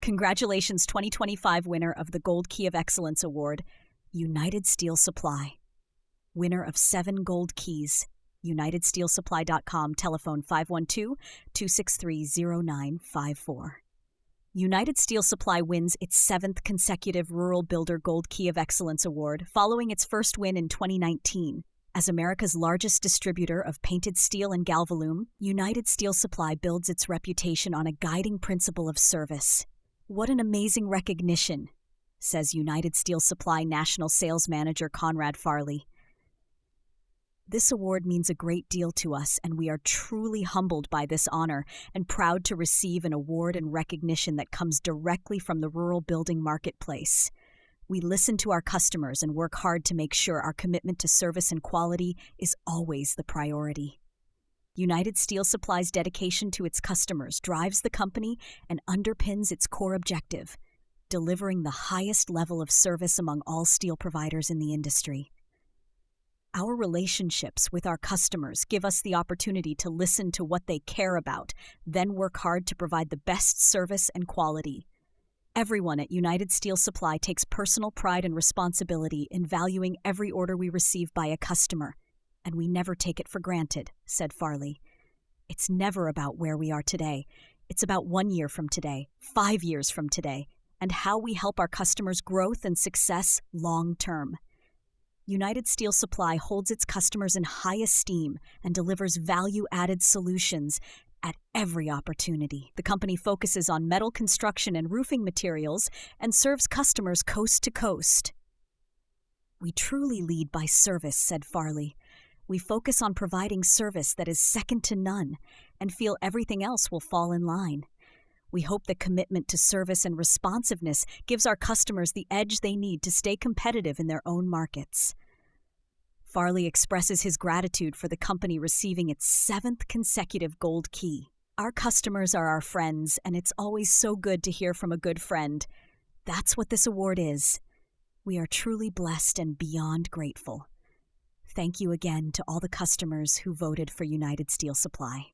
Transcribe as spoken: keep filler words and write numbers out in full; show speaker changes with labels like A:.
A: Congratulations, twenty twenty-five winner of the Gold Key of Excellence Award, United Steel Supply. Winner of seven gold keys, united steel supply dot com, telephone five one two, two six three, zero nine five four. United Steel Supply wins its seventh consecutive Rural Builder Gold Key of Excellence Award, following its first win in twenty nineteen. As America's largest distributor of painted steel and Galvalume, United Steel Supply builds its reputation on a guiding principle of service. What an amazing recognition, says United Steel Supply National Sales Manager Conrad Farley. This award means a great deal to us, and we are truly humbled by this honor and proud to receive an award and recognition that comes directly from the rural building marketplace. We listen to our customers and work hard to make sure our commitment to service and quality is always the priority. United Steel Supply's dedication to its customers drives the company and underpins its core objective, delivering the highest level of service among all steel providers in the industry. Our relationships with our customers give us the opportunity to listen to what they care about, then work hard to provide the best service and quality. Everyone at United Steel Supply takes personal pride and responsibility in valuing every order we receive by a customer, and we never take it for granted, said Farley. It's never about where we are today. It's about one year from today, five years from today, and how we help our customers' growth and success long term. United Steel Supply holds its customers in high esteem and delivers value-added solutions at every opportunity. The company focuses on metal construction and roofing materials and serves customers coast to coast. We truly lead by service, said Farley. We focus on providing service that is second to none and feel everything else will fall in line. We hope the commitment to service and responsiveness gives our customers the edge they need to stay competitive in their own markets. Farley expresses his gratitude for the company receiving its seventh consecutive gold key. Our customers are our friends, and it's always so good to hear from a good friend. That's what this award is. We are truly blessed and beyond grateful. Thank you again to all the customers who voted for United Steel Supply.